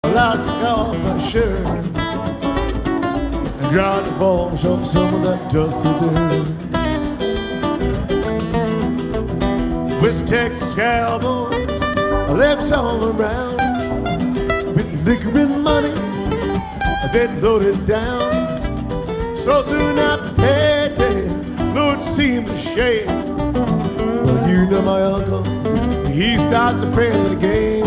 I'll take off my shirt and dry the balls of some of that dusty dirt. West Texas cowboys left all around with liquor and money, they loaded down. So soon after payday, Lord seemed to shake. Well, you know my uncle, he starts a friendly game.